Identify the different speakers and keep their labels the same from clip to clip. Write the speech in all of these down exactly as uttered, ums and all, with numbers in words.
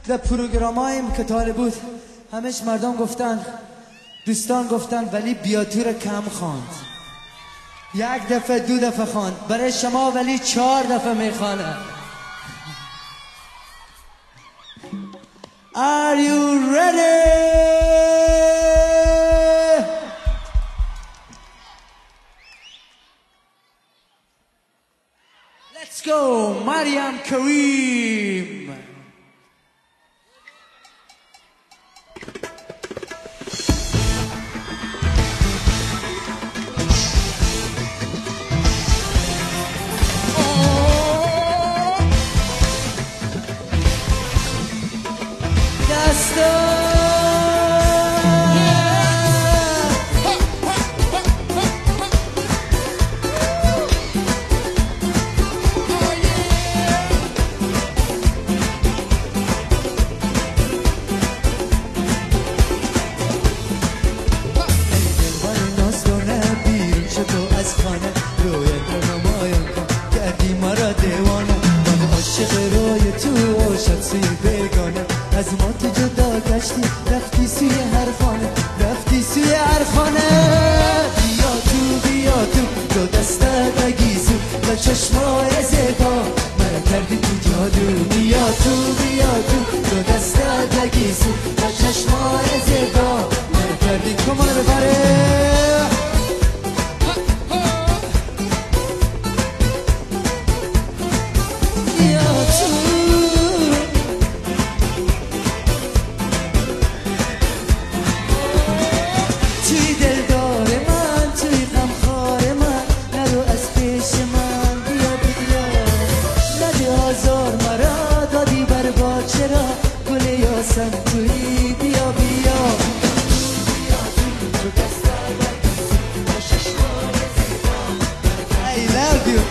Speaker 1: در پروگرام هایم که طالب بود همش مردم گفتن، دوستان گفتن ولی بیاتو رو کم خواند، یک دفعه دو دفعه خواند. برای شما ولی چهار دفعه میخوانه. Are you ready? Let's go, Mariam Kareem. از ما تو جدا گشتی، رفتی سوی هر خانه، رفتی سوی هر خانه. بیا تو بیا تو دو دستت بگیزو و چشمای زیبا من کردی تو جادو. بیا تو بیا تو دو دستت بگیزو و چشمای زیبا من کردی. کمان ببره توی بیا بیا I love you.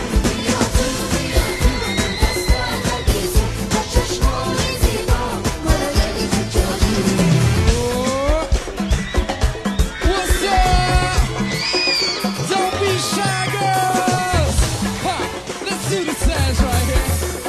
Speaker 1: What's up? Don't be shy, girls. Ha, let's do the dance right here.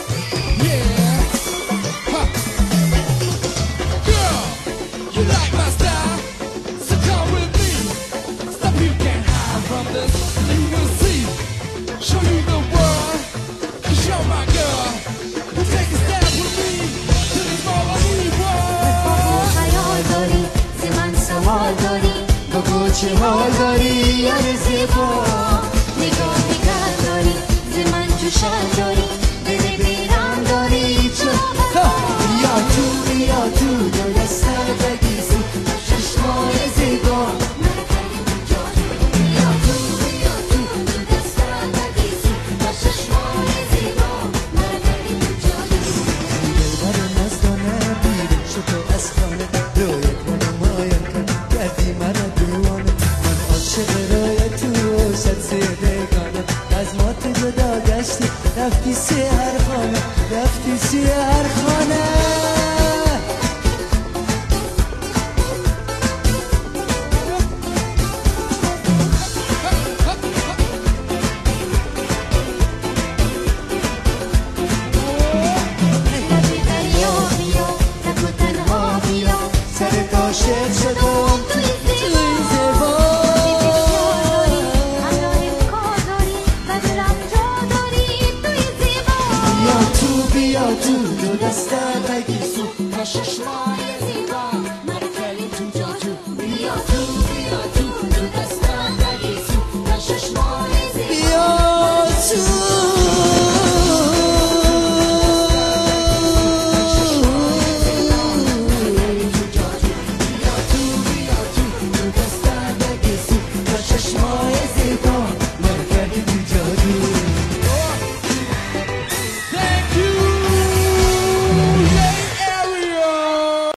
Speaker 1: چه حال داری یار زیبا، نگاه نگاه داری زمان جوشن داری، دل بیرم داری چرا. بیا تو بیا تو دو دستت بگیزو چشمای زیبا. بیا تو بیا تو دو دستت بگیزو چشمای زیبا من کردی تو جادو. دلبر نزدانه بیرون شو تو از خانه، روی کنم مایم کن کردی مرا دیوانه. چقدر تو شد سیدگانه، از ما تو جدا گشتی، رفتی سوی هر خانه، رفتی سوی هر خانه. بیا بیا نکو تنها بیا، سر عاشق شدم تو دو دستت بگیزو و چشمای